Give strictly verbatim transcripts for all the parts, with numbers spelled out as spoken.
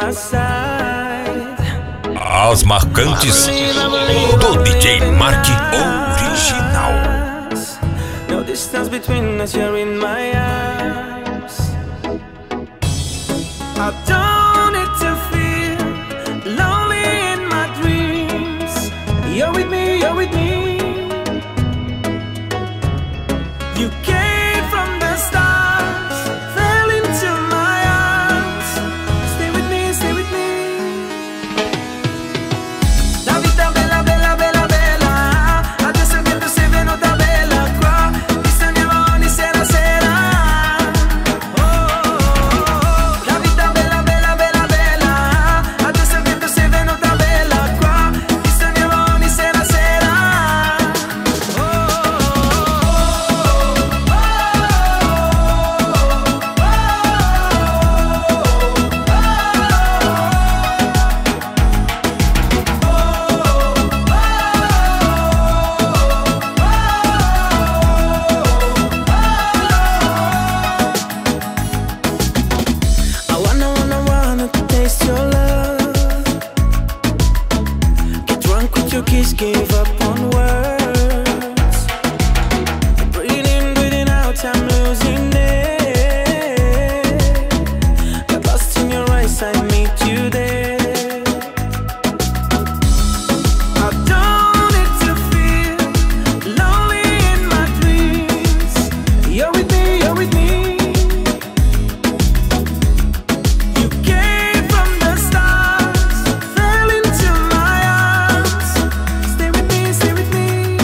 my side. As marcantes do D J Mark Original. No distance between us, you're in my arms. I don't need to feel lonely in my dreams. You're with me, you're with me. You came from the stars, fell into my arms. Stay with me, stay with me. La vita bella, bella, bella, bella. Adesso che tu sei venuta bella qua, ti sogniamo ogni sera, sera. Oh, oh, oh. La vita bella, bella, bella, bella. Adesso che tu sei venuta bella qua, ti sogniamo ogni sera, sera. Oh, oh, I wanna, wanna, wanna taste your love. Get drunk with your kiss, give up on words. Breathing in, breathing out, I'm losing it. Got lost in your eyes, I meet you there. I don't need to feel lonely in my dreams. You're with me, you're with me. You came from the stars, fell into my arms. Stay with me, stay with me.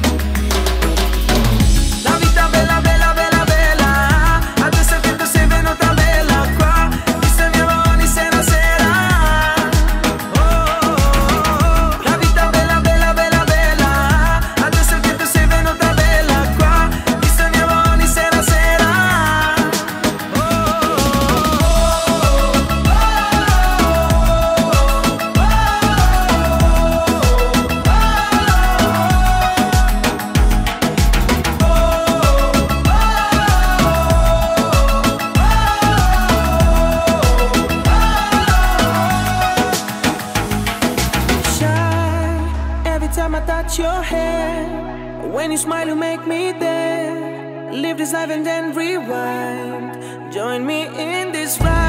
La vita bella, bella, bella, bella. Adesso che tu sei venuta bella qua, ti sogniamo ogni sera, sera. Oh, oh, oh. La vita bella, bella, bella, bella. Adesso che tu sei venuta bella qua, ti sogniamo ogni sera, sera. Oh, oh, Shy, every time I touch your hair. When you smile, you make me dare. Live this life and then rewind. Join me in this ride.